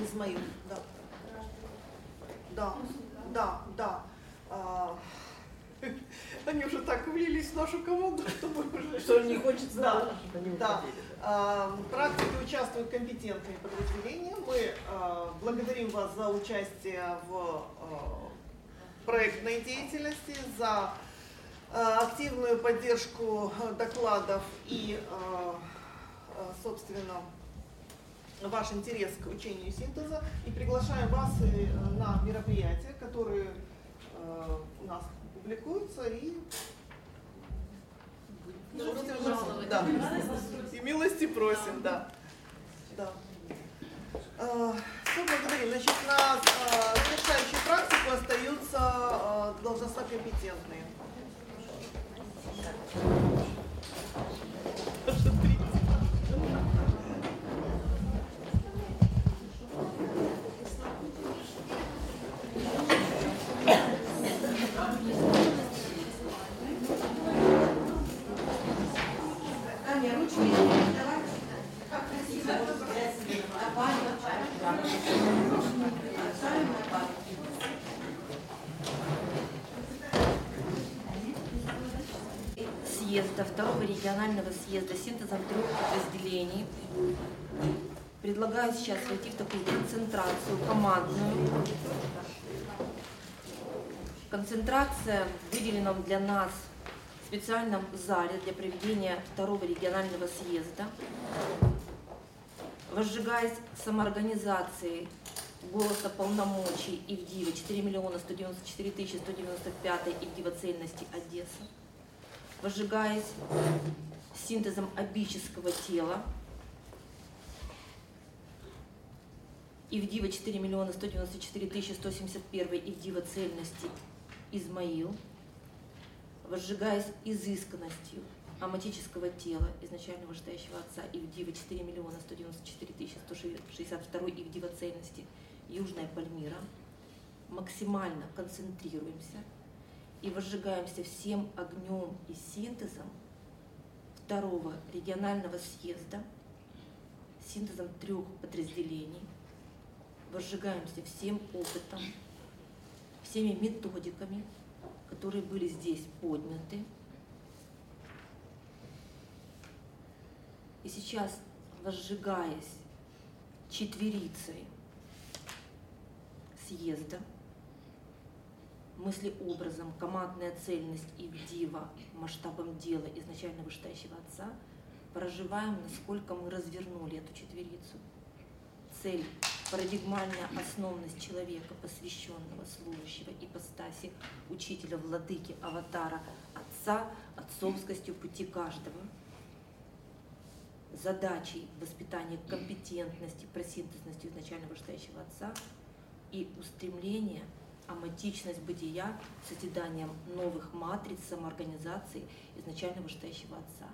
Измаил, да. Да, да, да. Они уже так влились в нашу команду, что не хочется, да, да. В практике участвуют компетентные подразделения. Мы благодарим вас за участие в проектной деятельности, за активную поддержку докладов и, собственно, ваш интерес к учению синтеза. И приглашаем вас на мероприятия, которые у нас публикуются, и да. И милости просим, да. Да. Все, благодарим. Значит, на завершающую практику остаются должностно компетентные. Съезда, второго регионального съезда синтезом 3 подразделений. Предлагаю сейчас войти в такую концентрацию командную. Концентрация выделена для нас в специальном зале для проведения второго регионального съезда. Возжигаясь самоорганизацией голоса полномочий Ивдива 4 194 195 Ивдива цельности Одесса, возжигаясь синтезом абического тела Ивдива 4 194 171 Ивдива цельности Измаил, возжигаясь изысканностью аматического тела изначально вожделеющего отца Ивдива 4 194 162 Ивдива цельности Южная Пальмира, максимально концентрируемся и возжигаемся всем огнем и синтезом второго регионального съезда, синтезом 3 подразделений, возжигаемся всем опытом, всеми методиками, которые были здесь подняты. И сейчас, возжигаясь четверицей съезда, мыслеобразом, командная цельность Ивдива масштабом дела изначально вышестоящего отца, проживаем, насколько мы развернули эту четверицу. Цель – парадигмальная основность человека, посвященного, служащего ипостаси, учителя, владыки, аватара, отца, отцовскостью пути каждого. Задачей воспитания компетентности, просинтезности изначально вышестоящего отца и устремление аматичность бытия созиданием новых матриц самоорганизации изначально вышестоящего отца.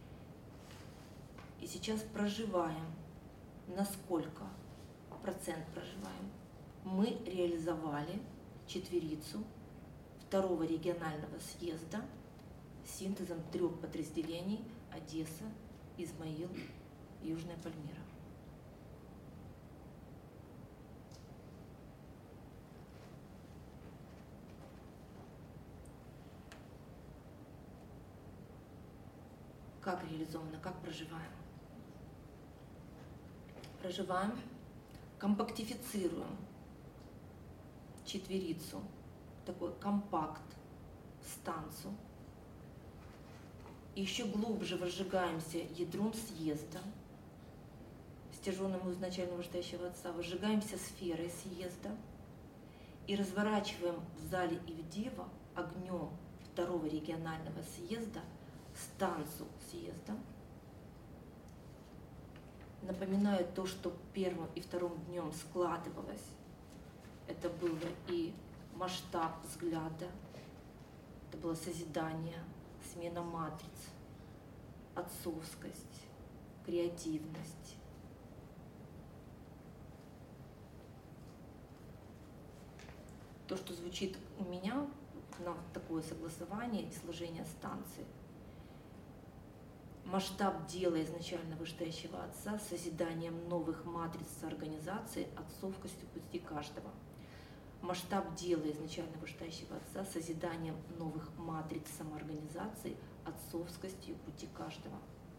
И сейчас проживаем, насколько процент проживаем. Мы реализовали четверицу второго регионального съезда синтезом 3 подразделений Одесса, Измаил, Южная Пальмира. Как реализовано, как проживаем? Проживаем, компактифицируем четверицу, такой компакт, станцию. Еще глубже возжигаемся ядром съезда, стяженным у изначально вышестоящего отца, возжигаемся сферой съезда и разворачиваем в зале Ивдива огнем второго регионального съезда станцию съезда. Напоминаю то, что первым и вторым днем складывалось. Это было и масштаб взгляда, это было созидание, смена матриц, отцовскость, креативность. То, что звучит у меня, на такое согласование и сложение станции, масштаб дела изначально вышестоящего отца с созиданием новых матриц организации отцовскостью пути каждого. Масштаб дела изначально вышестоящего отца с созиданием новых матриц самоорганизации отцовскостью пути каждого.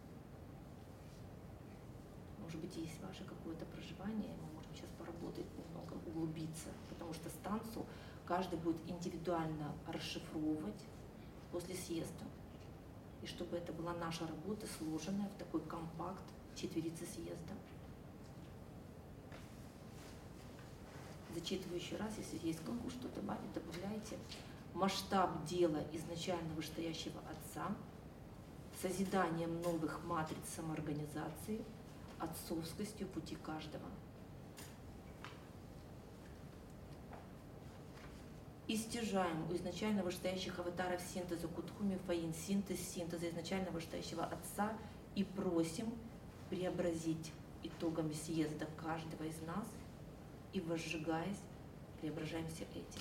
Может быть, есть ваше какое-то проживание, мы можем сейчас поработать немного, углубиться, потому что станцию каждый будет индивидуально расшифровывать после съезда. И чтобы это была наша работа, сложенная в такой компакт четверицы съезда. Зачитываю еще раз, если есть кому что добавить, добавляйте. Масштаб дела изначально вышестоящего отца, созиданием новых матриц самоорганизации, отцовскостью пути каждого. И стяжаем у изначально вышестоящих аватаров синтеза Кутхуми Фаин синтез синтеза изначально вышестоящего отца и просим преобразить итогами съезда каждого из нас и, возжигаясь, преображаемся этим.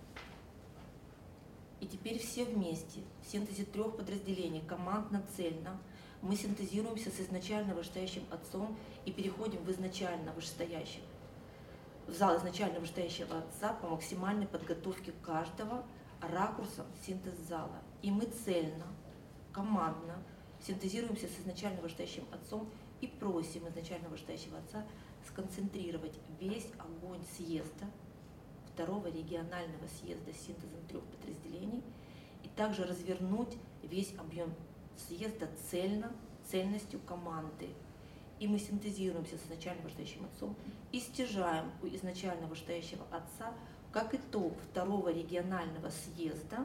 И теперь все вместе, в синтезе 3 подразделений, командно-цельно, мы синтезируемся с изначально вышестоящим отцом и переходим в изначально вышестоящих, в зал изначально вышестоящего отца по максимальной подготовке каждого ракурсом синтез зала. И мы цельно, командно синтезируемся с изначально вышестоящим отцом и просим изначально вышестоящего отца сконцентрировать весь огонь съезда, 2-го регионального съезда с синтезом 3 подразделений, и также развернуть весь объем съезда цельно, цельностью команды. И мы синтезируемся с изначально вышестоящим отцом и стяжаем у изначально вышестоящего отца как итог 2-го регионального съезда,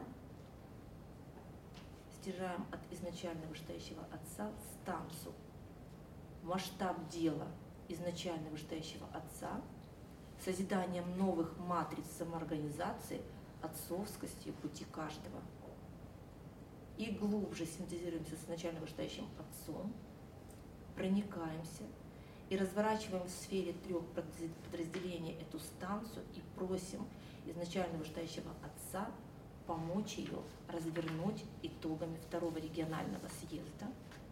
стяжаем от изначально вышестоящего отца станцию. Масштаб дела изначально вышестоящего отца, созиданием новых матриц самоорганизации, отцовскостью пути каждого. И глубже синтезируемся с изначально вышестоящим отцом, проникаемся и разворачиваем в сфере 3 подразделений эту станцию и просим изначально вышестоящего отца помочь ее развернуть итогами 2-го регионального съезда.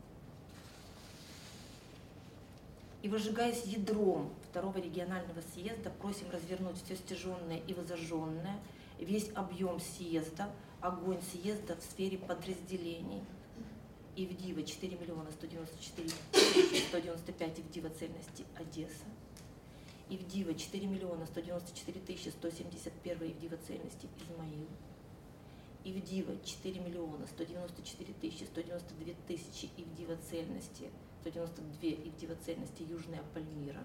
И, возжигаясь ядром 2-го регионального съезда, просим развернуть все стяженное и возожженное, весь объем съезда, огонь съезда в сфере подразделений. Ивдива 4 194 195 Ивдива цельности Одесса. Ивдива 4 194 171 Ивдива цельности Измаил. Ивдива 4 194 192 тысячи Ивдива цельности 192 Ивдива цельности Южная Пальмира.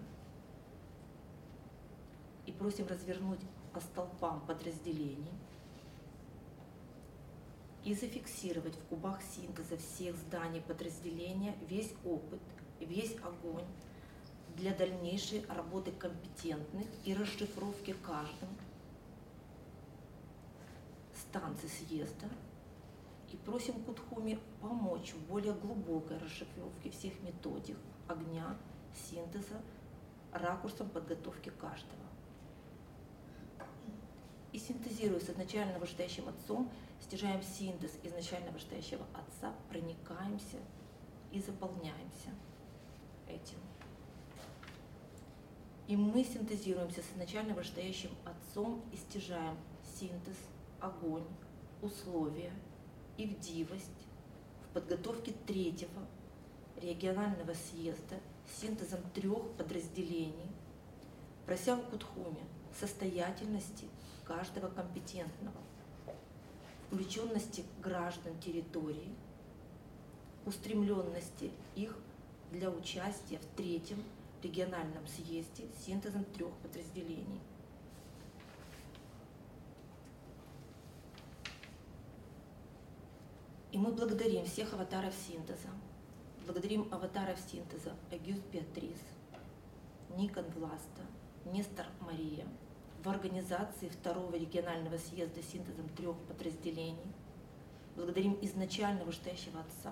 И просим развернуть по столпам подразделений и зафиксировать в кубах синтеза всех зданий подразделения весь опыт, весь огонь для дальнейшей работы компетентных и расшифровки каждым станций съезда. И просим Кутхуми помочь в более глубокой расшифровке всех методик огня, синтеза, ракурсом подготовки каждого. И синтезируя с изначально вышестоящим отцом, стяжаем синтез изначально вышестоящего отца, проникаемся и заполняемся этим. И мы синтезируемся с изначально вышестоящим отцом и стяжаем синтез, огонь, условия, ивдивость в подготовке 3-го регионального съезда с синтезом 3 подразделений, прося у Кутхуми состоятельности каждого компетентного, включенности граждан территории, устремленности их для участия в 3-м региональном съезде с синтезом 3 подразделений. И мы благодарим всех аватаров синтеза. Благодарим аватаров синтеза Агюст Беатрис, Никон Власта, Нестор Мария в организации 2-го регионального съезда с синтезом 3 подразделений. Благодарим изначально вышестоящего отца.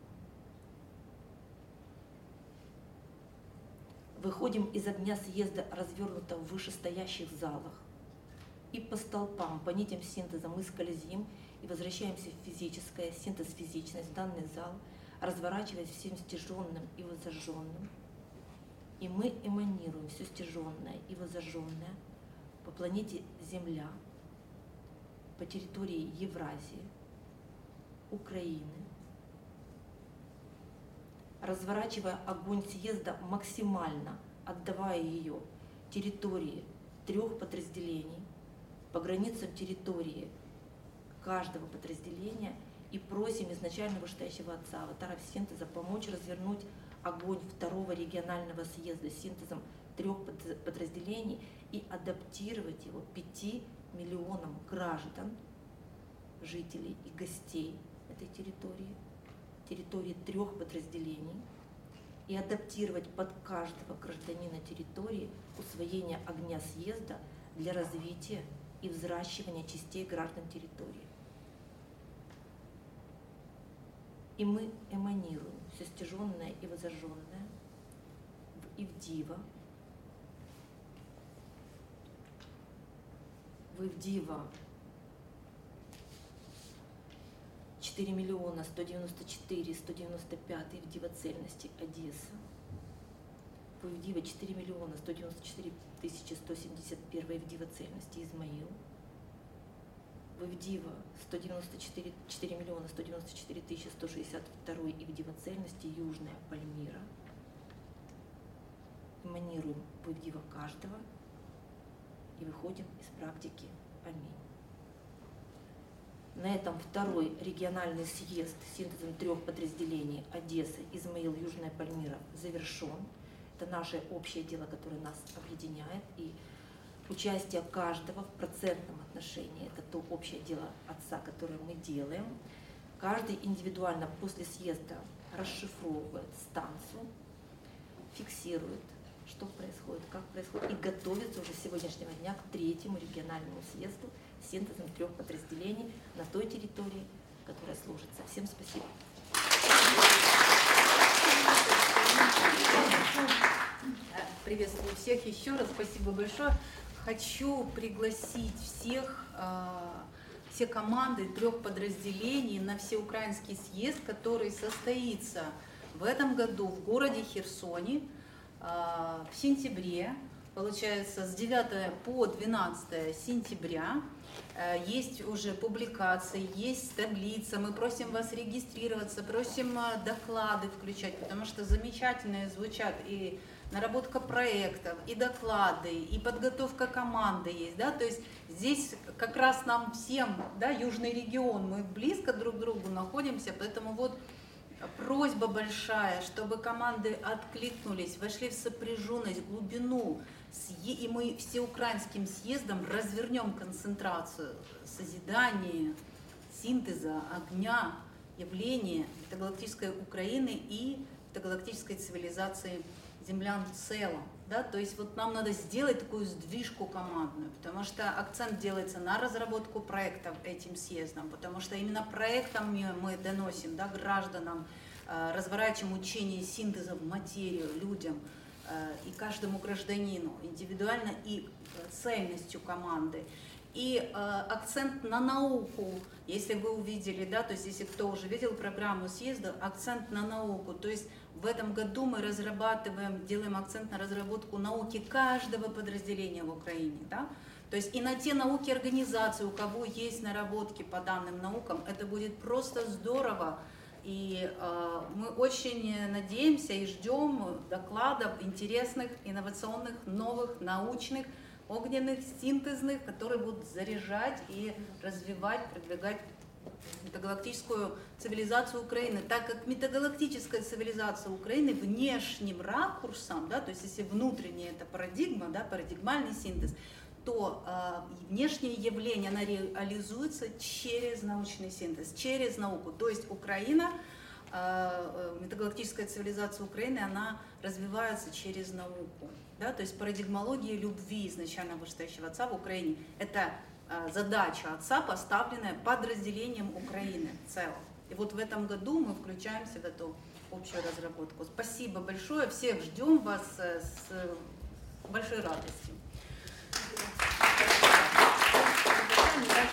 Выходим из огня съезда, развернутого в вышестоящих залах. И по столпам, по нитям синтеза мы скользим и возвращаемся в физическое, синтез физичность, в данный зал, разворачиваясь всем стяженным и возожженным. И мы эманируем все стяженное и возожженное по планете Земля, по территории Евразии, Украины, разворачивая огонь съезда максимально, отдавая ее территории 3 подразделений, по границам территории каждого подразделения, и просим изначально вышестоящего отца, аватаров синтеза, помочь развернуть огонь 2-го регионального съезда с синтезом 3 подразделений и адаптировать его 5 миллионам граждан, жителей и гостей этой территории 3 подразделений, и адаптировать под каждого гражданина территории усвоение огня съезда для развития и взращивания частей граждан территории. И мы эманируем все стяженное и возожженное в Ивдива, 4 миллиона 194 195 Ивдива цельности Одесса, в Ивдива 4 миллиона 194 тысячи 171 Ивдива цельности Измаил, в Ивдива 4 миллиона 194 тысячи 162 Ивдива цельности Южная Пальмира. Эманируем в Ивдива каждого и выходим из практики. Аминь. На этом 2-й региональный съезд с синтезом 3 подразделений Одесса, Измаил, Южная Пальмира завершен. Это наше общее дело, которое нас объединяет, и участие каждого в процентном отношении – это то общее дело отца, которое мы делаем. Каждый индивидуально после съезда расшифровывает станцию, фиксирует, что происходит, как происходит, и готовится уже с сегодняшнего дня к 3-му региональному съезду с синтезом 3 подразделений на той территории, которая служится. Всем спасибо. Приветствую всех еще раз, спасибо большое. Хочу пригласить всех, все команды 3 подразделений на всеукраинский съезд, который состоится в этом году в городе Херсоне в сентябре, получается с 9 по 12 сентября. Есть уже публикации, есть таблица, мы просим вас регистрироваться, просим доклады включать, потому что замечательные звучат и наработка проектов, и доклады, и подготовка команды есть, да, то есть здесь как раз нам всем, да, южный регион, мы близко друг к другу находимся, поэтому вот просьба большая, чтобы команды откликнулись, вошли в сопряженность, глубину, и мы всеукраинским съездом развернем концентрацию созидания, синтеза, огня, явления метагалактической Украины и метагалактической цивилизации землян в целом. Да? То есть вот нам надо сделать такую сдвижку командную, потому что акцент делается на разработку проектов этим съездом, потому что именно проектами мы доносим, да, гражданам, разворачиваем учение синтеза в материю людям и каждому гражданину индивидуально и цельностью команды. И акцент на науку, если вы увидели, да, то есть если кто уже видел программу съезда, акцент на науку, то есть в этом году мы разрабатываем, делаем акцент на разработку науки каждого подразделения в Украине, да, то есть и на те науки организации, у кого есть наработки по данным наукам, это будет просто здорово. И мы очень надеемся и ждем докладов интересных, инновационных, новых, научных, огненных, синтезных, которые будут заряжать и развивать, продвигать метагалактическую цивилизацию Украины. Так как метагалактическая цивилизация Украины внешним ракурсом, да, то есть если внутренняя это парадигма, да, парадигмальный синтез, то внешнее явление, оно реализуется через научный синтез, через науку. То есть Украина, метагалактическая цивилизация Украины, она развивается через науку. Да? То есть парадигмология любви изначально вышестоящего отца в Украине – это задача отца, поставленная подразделением Украины в целом. И вот в этом году мы включаемся в эту общую разработку. Спасибо большое, всех ждем вас с большой радостью.